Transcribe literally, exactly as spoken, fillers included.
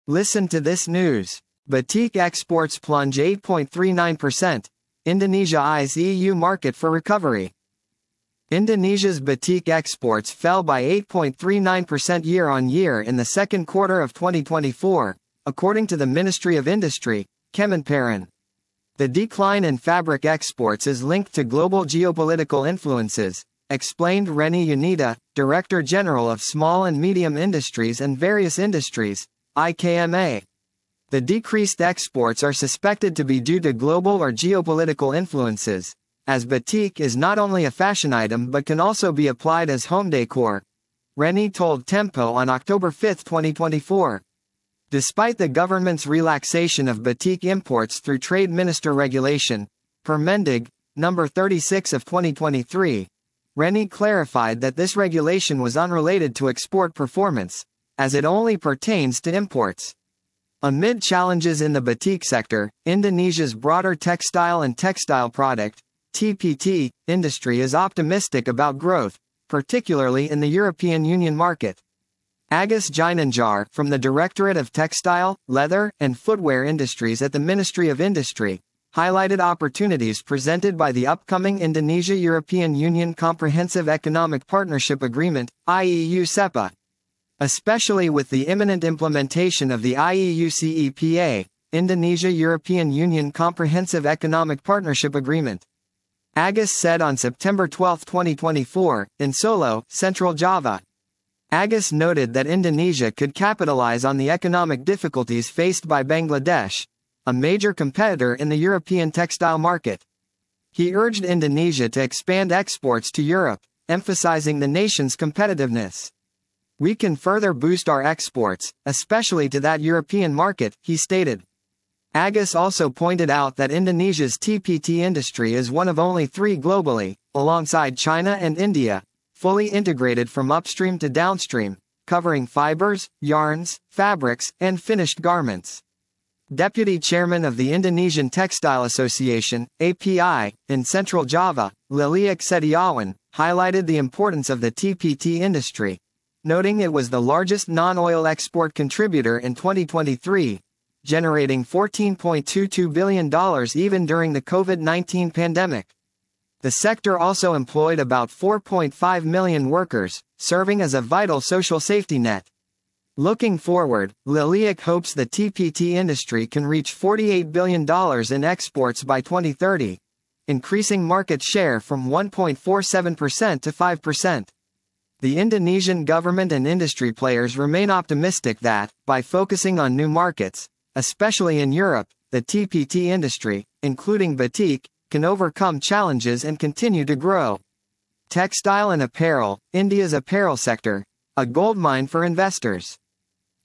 Listen to this news. Batik exports plunge eight point three nine percent. Indonesia eyes E U market for recovery. Indonesia's batik exports fell by eight point three nine percent year-on-year in the second quarter of twenty twenty-four, according to the Ministry of Industry, Kemenparekraf. The decline in fabric exports is linked to global geopolitical influences, explained Reni Yunita, Director General of Small and Medium Industries and Various Industries, I K M A. The decreased exports are suspected to be due to global or geopolitical influences, as batik is not only a fashion item but can also be applied as home decor. Reni told Tempo on October fifth twenty twenty-four. Despite the government's relaxation of batik imports through Trade Minister Regulation, Permendag, number thirty-six of twenty twenty-three, Reni clarified that this regulation was unrelated to export performance, as it only pertains to imports. Amid challenges in the batik sector, Indonesia's broader textile and textile product, T P T, industry is optimistic about growth, particularly in the European Union market. Agus Ginanjar, from the Directorate of Textile, Leather, and Footwear Industries at the Ministry of Industry, highlighted opportunities presented by the upcoming Indonesia-European Union Comprehensive Economic Partnership Agreement, I E U CEPA. Especially with the imminent implementation of the I E U CEPA, Indonesia-European Union Comprehensive Economic Partnership Agreement. Agus said on September twelfth twenty twenty-four, in Solo, Central Java. Agus noted that Indonesia could capitalize on the economic difficulties faced by Bangladesh, a major competitor in the European textile market. He urged Indonesia to expand exports to Europe, emphasizing the nation's competitiveness. We can further boost our exports, especially to that European market, he stated. Agus also pointed out that Indonesia's T P T industry is one of only three globally, alongside China and India, fully integrated from upstream to downstream, covering fibers, yarns, fabrics, and finished garments. Deputy Chairman of the Indonesian Textile Association, A P I, in Central Java, Liliak Setiawan, highlighted the importance of the T P T industry, noting it was the largest non-oil export contributor in twenty twenty-three, generating fourteen point two two billion dollars even during the COVID nineteen pandemic. The sector also employed about four point five million workers, serving as a vital social safety net. Looking forward, Liliak hopes the T P T industry can reach forty-eight billion dollars in exports by twenty thirty, increasing market share from one point four seven percent to five percent. The Indonesian government and industry players remain optimistic that, by focusing on new markets, especially in Europe, the T P T industry, including batik, can overcome challenges and continue to grow. Textile and apparel, India's apparel sector, a goldmine for investors.